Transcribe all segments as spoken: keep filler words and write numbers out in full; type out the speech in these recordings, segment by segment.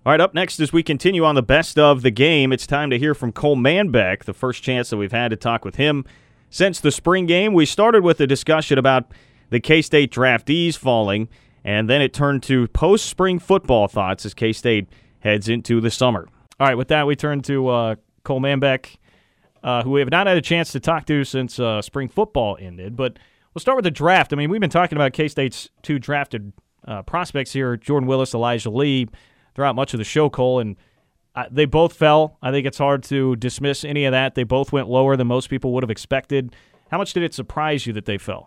All right, up next as we continue on the best of the game, it's time to hear from Cole Manbeck, the first chance that we've had to talk with him since the spring game. We started with a discussion about the K-State draftees falling, and then it turned to post-spring football thoughts as K-State heads into the summer. All right, with that, we turn to uh, Cole Manbeck, uh, who we have not had a chance to talk to since uh, spring football ended. But we'll start with the draft. I mean, we've been talking about K-State's two drafted uh, prospects here, Jordan Willis, Elijah Lee, throughout much of the show, Cole, and uh, they both fell. I think it's hard to dismiss any of that. They both went lower than most people would have expected. How much did it surprise you that they fell?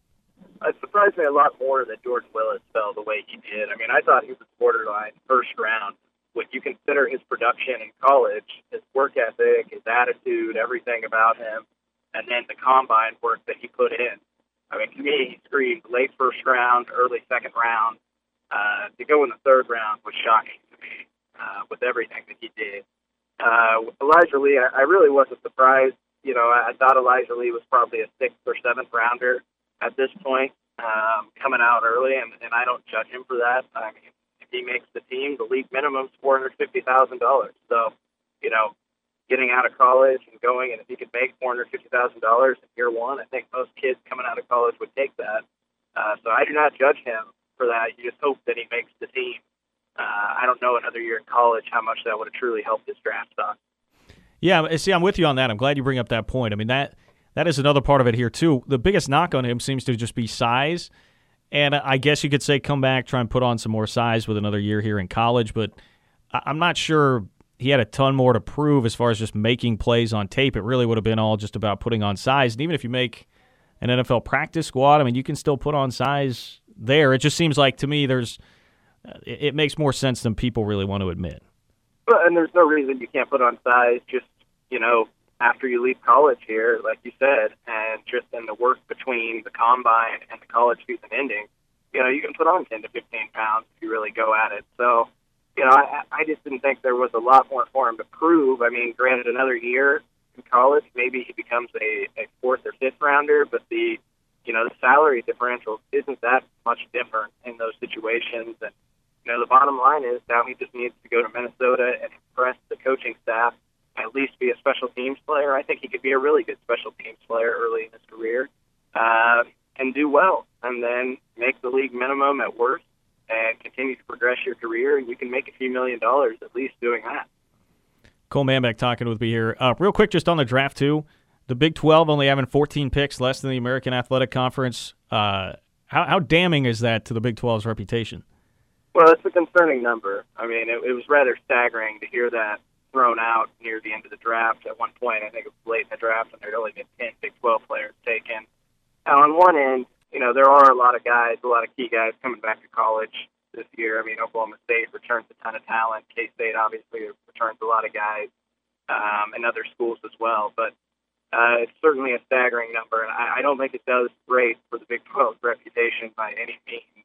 It surprised me a lot more that Jordan Willis fell the way he did. I mean, I thought he was borderline first round. When you consider his production in college, his work ethic, his attitude, everything about him, and then the combine work that he put in. I mean, to me, he screamed late first round, early second round. Uh, to go in the third round was shocking to me uh, with everything that he did. Uh, with Elijah Lee, I, I really wasn't surprised. You know, I, I thought Elijah Lee was probably a sixth or seventh rounder at this point, um, coming out early, and, and I don't judge him for that. I mean, if he makes the team, the league minimum is four hundred fifty thousand dollars. So, you know, getting out of college and going, and if he could make four hundred fifty thousand dollars in year one, I think most kids coming out of college would take that. Uh, so I do not judge him for that. You just hope that he makes the team. Uh, I don't know another year in college how much that would have truly helped his draft stock. Yeah, see, I'm with you on that. I'm glad you bring up that point. I mean, that that is another part of it here, too. The biggest knock on him seems to just be size. And I guess you could say come back, try and put on some more size with another year here in college. But I'm not sure he had a ton more to prove as far as just making plays on tape. It really would have been all just about putting on size. And even if you make an N F L practice squad, I mean, you can still put on size there. It just seems like, to me, there's it, it makes more sense than people really want to admit. Well, and there's no reason you can't put on size just, you know, after you leave college here, like you said, and just in the work between the combine and the college season ending, you know, you can put on ten to fifteen pounds if you really go at it. So, you know, I, I just didn't think there was a lot more for him to prove. I mean, granted, another year in college, maybe he becomes a, a fourth or fifth rounder, but the You know, the salary differential isn't that much different in those situations. And, you know, the bottom line is now he just needs to go to Minnesota and impress the coaching staff, at least be a special teams player. I think he could be a really good special teams player early in his career uh, and do well, and then make the league minimum at worst and continue to progress your career. And you can make a few million dollars at least doing that. Cole Manbeck talking with me here. Uh, real quick, just on the draft, too. The Big twelve only having fourteen picks, less than the American Athletic Conference. Uh, how, how damning is that to the Big twelve's reputation? Well, it's a concerning number. I mean, it, it was rather staggering to hear that thrown out near the end of the draft. At one point, I think it was late in the draft, and there'd only been ten Big twelve players taken. Now, on one end, you know, there are a lot of guys, a lot of key guys coming back to college this year. I mean, Oklahoma State returns a ton of talent. K-State obviously returns a lot of guys, um, and other schools as well. But Uh, it's certainly a staggering number, and I, I don't think it does great for the Big twelve's reputation by any means.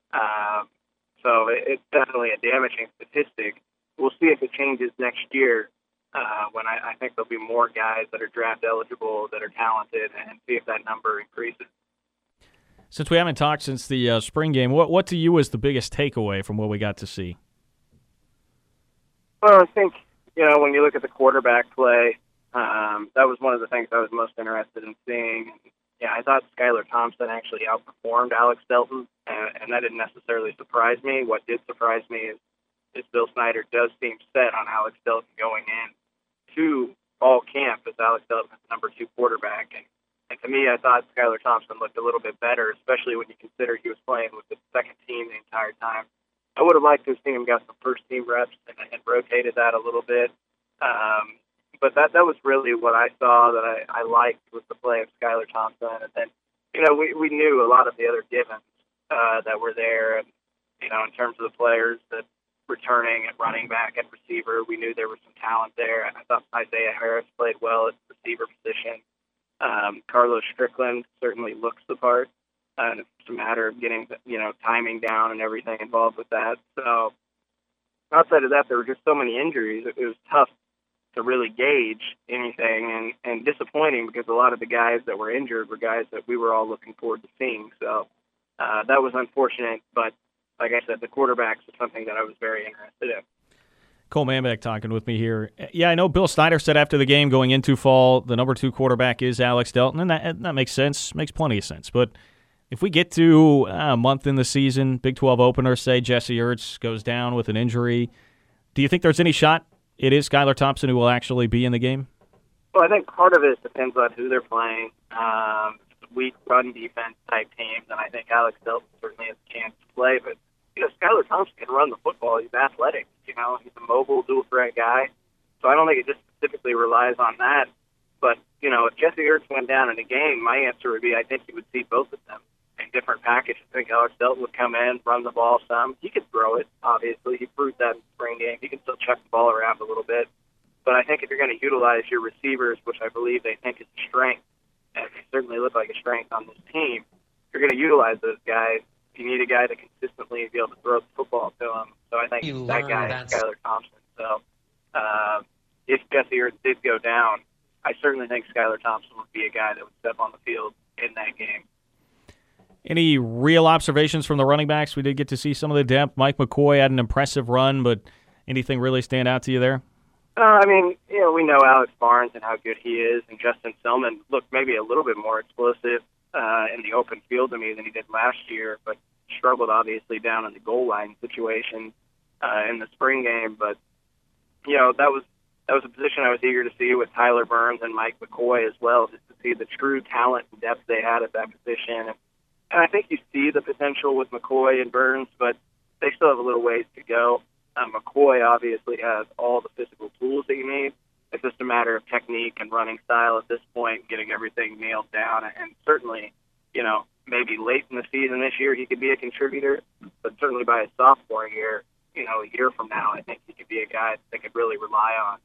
Um, so it, it's definitely a damaging statistic. We'll see if it changes next year uh, when I, I think there'll be more guys that are draft eligible, that are talented, and see if that number increases. Since we haven't talked since the uh, spring game, what what to you was the biggest takeaway from what we got to see? Well, I think, you know, when you look at the quarterback play, Um, that was one of the things I was most interested in seeing. Yeah, I thought Skylar Thompson actually outperformed Alex Delton, and, and that didn't necessarily surprise me. What did surprise me is, is Bill Snyder does seem set on Alex Delton going in to fall camp as Alex Delton is the number two quarterback. And, and to me, I thought Skylar Thompson looked a little bit better, especially when you consider he was playing with the second team the entire time. I would have liked to have seen him get some first-team reps and, and rotated that a little bit. Um, But that that was really what I saw that I, I liked was the play of Skylar Thompson. And then, you know, we, we knew a lot of the other givens uh, that were there. And, you know, in terms of the players that returning at running back and receiver, we knew there was some talent there. And I thought Isaiah Harris played well at the receiver position. Um, Carlos Strickland certainly looks the part. Uh, and it's a matter of getting, you know, timing down and everything involved with that. So outside of that, there were just so many injuries. It, it was tough to really gauge anything, and, and disappointing because a lot of the guys that were injured were guys that we were all looking forward to seeing. So uh, that was unfortunate, but like I said, the quarterbacks is something that I was very interested in. Cole Manbeck talking with me here. Yeah, I know Bill Snyder said after the game going into fall, the number two quarterback is Alex Delton, and that, that makes sense, makes plenty of sense. But if we get to uh, a month in the season, Big twelve opener, say Jesse Ertz goes down with an injury, do you think there's any shot it is Skylar Thompson who will actually be in the game? Well, I think part of it depends on who they're playing. Um, weak run defense type teams, and I think Alex Delton certainly has a chance to play. But, you know, Skylar Thompson can run the football. He's athletic. You know, he's a mobile, dual-threat guy. So I don't think it just specifically relies on that. But, you know, if Jesse Ertz went down in a game, my answer would be I think you would see both of them in different packages. I think Alex Delton would come in, run the ball some. He could throw it, obviously. He proved that in the spring game. He can still chuck the ball around a little bit. But I think if you're going to utilize your receivers, which I believe they think is a strength, and they certainly look like a strength on this team, you're going to utilize those guys. You need a guy to consistently be able to throw the football to him. So I think You that learn guy that's- is Skylar Thompson. So uh, if Jesse Ertz did go down, I certainly think Skylar Thompson would be a guy that would step on the field in that game. Any real observations from the running backs? We did get to see some of the depth. Mike McCoy had an impressive run, but anything really stand out to you there? Uh, I mean, you know, we know Alex Barnes and how good he is, and Justin Selman looked maybe a little bit more explosive uh, in the open field to me than he did last year, but struggled obviously down in the goal line situation uh, in the spring game. But, you know, that was that was a position I was eager to see with Tyler Burns and Mike McCoy as well, just to see the true talent and depth they had at that position. And, and I think you see the potential with McCoy and Burns, but they still have a little ways to go. Um, McCoy obviously has all the physical tools that you need. It's just a matter of technique and running style at this point, getting everything nailed down. And certainly, you know, maybe late in the season this year he could be a contributor, but certainly by his sophomore year, you know, a year from now, I think he could be a guy that they could really rely on.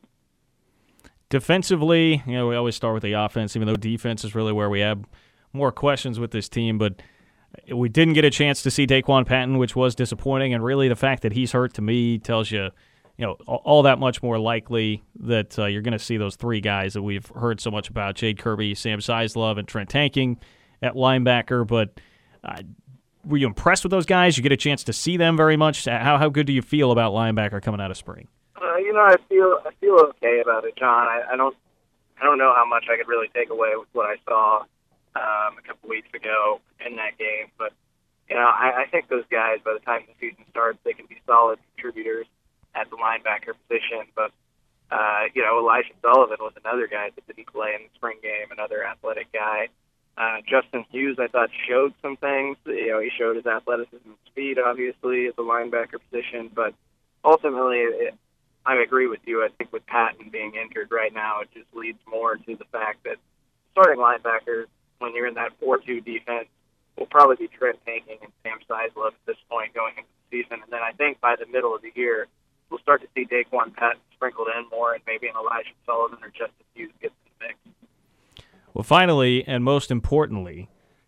Defensively, you know, we always start with the offense, even though defense is really where we have more questions with this team, but we didn't get a chance to see Daquan Patton, which was disappointing, and really the fact that he's hurt to me tells you, you know, all that much more likely that uh, you're going to see those three guys that we've heard so much about, Jade Kirby, Sam Sizlove, and Trent Tanking at linebacker. But uh, were you impressed with those guys? You get a chance to see them very much. How how good do you feel about linebacker coming out of spring? Uh, you know, I feel I feel okay about it, John. I, I don't I don't know how much I could really take away with what I saw Um, a couple weeks ago in that game. But, you know, I, I think those guys, by the time the season starts, they can be solid contributors at the linebacker position. But, uh, you know, Elijah Sullivan was another guy that didn't play in the spring game, another athletic guy. Uh, Justin Hughes, I thought, showed some things. You know, he showed his athleticism and speed, obviously, at the linebacker position. But ultimately, it, I agree with you. I think with Patton being injured right now, it just leads more to the fact that starting linebackers, when you're in that four two defense, will probably be Trent Tanking and Sam Sizlove at this point going into the season. And then I think by the middle of the year, we'll start to see Daquan Patton sprinkled in more, and maybe an Elijah Sullivan or Justin Hughes gets in the mix. Well, finally, and most importantly,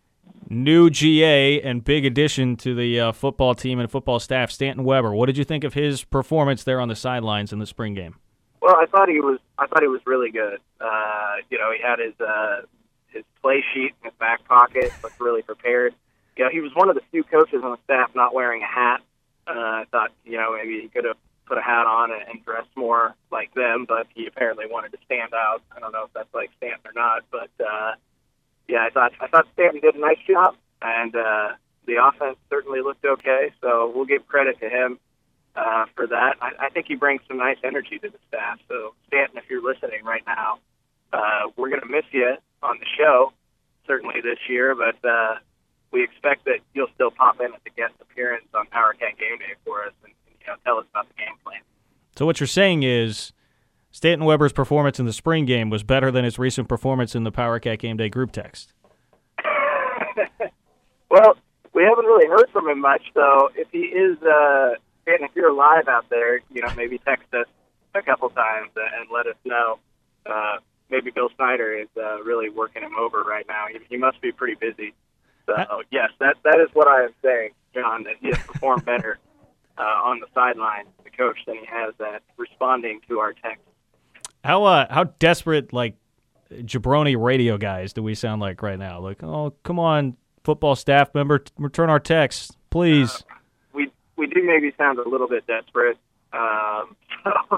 new G A and big addition to the uh, football team and football staff, Stanton Weber. What did you think of his performance there on the sidelines in the spring game? Well, I thought he was. I thought he was really good. Uh, you know, he had his uh, his play sheet in his back pocket, looked really prepared. You know, he was one of the few coaches on the staff not wearing a hat. Uh, I thought, you know, maybe he could have put a hat on and, and dressed more like them, but he apparently wanted to stand out. I don't know if that's like Stanton or not, but uh, yeah, I thought I thought Stanton did a nice job, and uh, the offense certainly looked okay. So we'll give credit to him uh, for that. I, I think he brings some nice energy to the staff. So Stanton, if you're listening right now, uh, we're going to miss you on the show, certainly this year, but uh, we expect that you'll still pop in as a guest appearance on Power Cat Game Day for us and, and you know, tell us about the game plan. So what you're saying is Stanton Weber's performance in the spring game was better than his recent performance in the Power Cat Game Day group text. Well, we haven't really heard from him much, so if he is, uh, Stanton, if you're alive out there, you know, maybe text us a couple times and let us know. Uh, maybe Bill Snyder is uh, really working him over right now. He, he must be pretty busy. So, yes, that that is what I am saying, John, that he has performed better uh, on the sideline, the coach, than he has at responding to our text. How uh, how desperate, like, jabroni radio guys do we sound like right now? Like, oh, come on, football staff member, t- return our texts, please. Uh, we we do maybe sound a little bit desperate. Um, so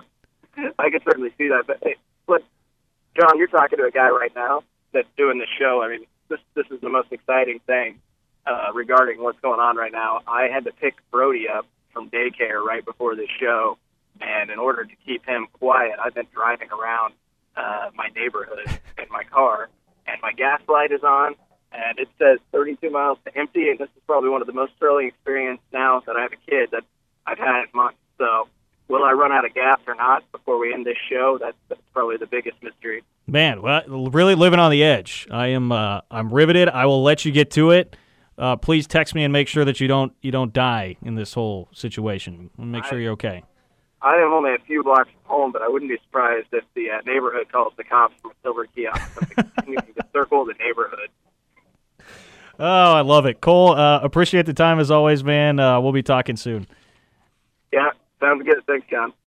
I could certainly see that. But, hey, look, John, you're talking to a guy right now that's doing this show. I mean, this this is the most exciting thing uh, regarding what's going on right now. I had to pick Brody up from daycare right before this show, and in order to keep him quiet, I've been driving around uh, my neighborhood in my car, and my gas light is on, and it says thirty-two miles to empty, and this is probably one of the most thrilling experiences now that I have a kid that I've had in months. So will I run out of gas or not before we end this show? That's, that's probably the biggest mystery. Man, well, really living on the edge. I am uh, I'm riveted. I will let you get to it. Uh, please text me and make sure that you don't you don't die in this whole situation. Make sure I, you're okay. I am only a few blocks from home, but I wouldn't be surprised if the uh, neighborhood calls the cops from a silver kiosk and continuing to circle the neighborhood. Oh, I love it. Cole, uh, appreciate the time as always, man. Uh, we'll be talking soon. Yeah, sounds good. Thanks, John.